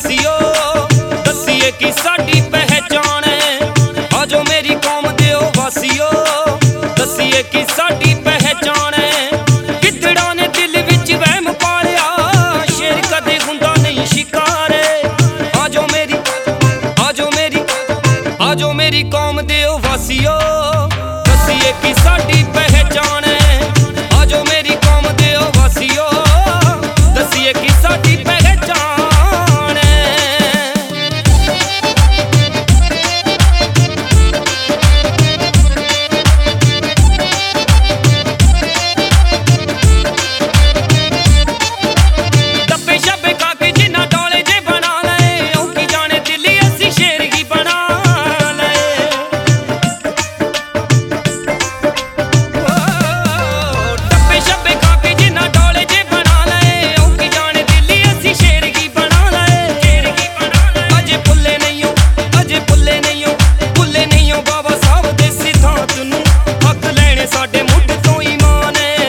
वासियो दसीए कि साडी पहचान है। आजो मेरी कौम दे ओ वासियो दसीए कि साडी पहचान है। गिद्धड़ा ने दिल विच वहम पालिया शेर कदे हुंदा नहीं शिकार। आजो मेरी आजो मेरी कौम दे ओ वासियो दसीए कि साडी पहचान है। आजो मेरी कौम दे ओ वासियो दसीए कि साडी पहचान है। डब्बे शब्बे खा के जिन्ना डोले जे बना लए औ की जाने दिल्ली असी शेर ही बना लए। डब्बे शब्बे खा के जिन्ना डोले जे बना लए औ की जाने दिल्ली असी शेर ही बना लए। अजे भुल्ले नहीं हो भुल्ले नहीं हो बाबा साहब दे सिद्धांत नूं हक लैणे साडे मुੱਢ ਤੋਂ ईमान है।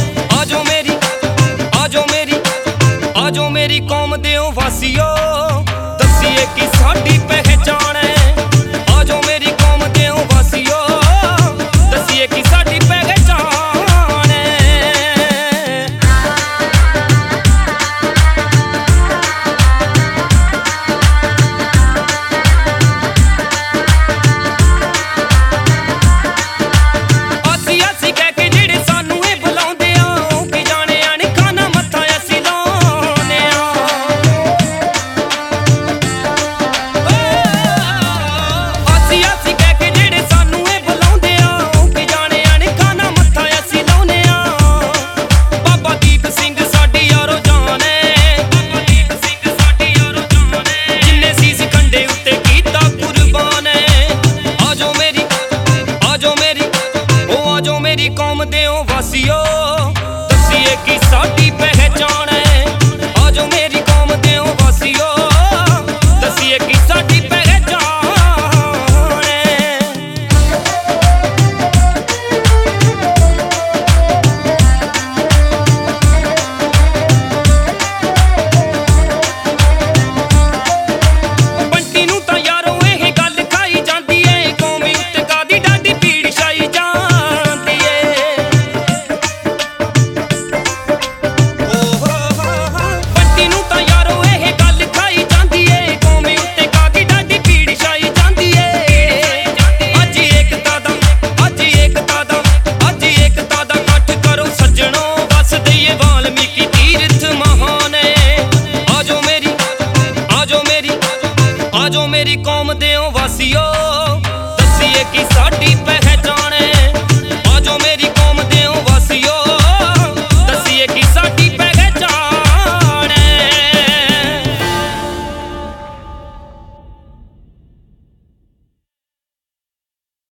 आजो मेरी कौम दे ओ वासियो दसीए कि साडी पहचान है। आजो मेरी कौम दे ओ वासियो दसीए कि साडी पहचान है। आसी आसी कह के जेड़े सानू ए बुलाउंदे आ ओ की जाने अणखा ना मत्था असी लाउने आ। आसी आसी कह के जेड़े सानू ए बुलाउंदे आ ओ की जाने अणखा ना मत्था असी लाउने आ। बाबा दीप सिंह साडी यारो जान है। बाबा दीप सिंह साडी यारो जान है। जिन्ने सीस खंडे उत्ते कीता कुर्बान है। आजो मेरी आजो मेरी कौम दे ओ वासियो दसीए कि साडी पहचान है। आजो मेरी कौम दे ओ वासियो दसीए कि साडी पहचान है। ਬੰਟੀ ਨੂੰ ਤਾਂ ਯਾਰੋ ਇਹ ਗੱਲ ਖਾਈ ਜਾਂਦੀ ਏ ਕੌਮੀ ਉੱਤੇ ਕਾਦੀ ਡਾਡੀ ਪੀੜ ਛਾਈ ਜਾਂਦੀ ਏ। ਬੰਟੀ ਨੂੰ ਤਾਂ ਯਾਰੋ ਇਹ ਗੱਲ ਖਾਈ ਜਾਂਦੀ ਏ ਕੌਮੀ ਉੱਤੇ ਕਾਦੀ ਡਾਡੀ ਪੀੜ ਛਾਈ ਜਾਂਦੀ ਏ। ਅੱਜ ਏਕਤਾ ਦਾ ਇਕੱਠ ਕਰੋ ਸੱਜਣੋ ਵਸ ਦਈਏ ਵਾਲਮੀਕੀ ਤੀਰਥ ਮਹਾਨ ਏ। आजो मेरी कौम दे ओ वासियो दसीए कि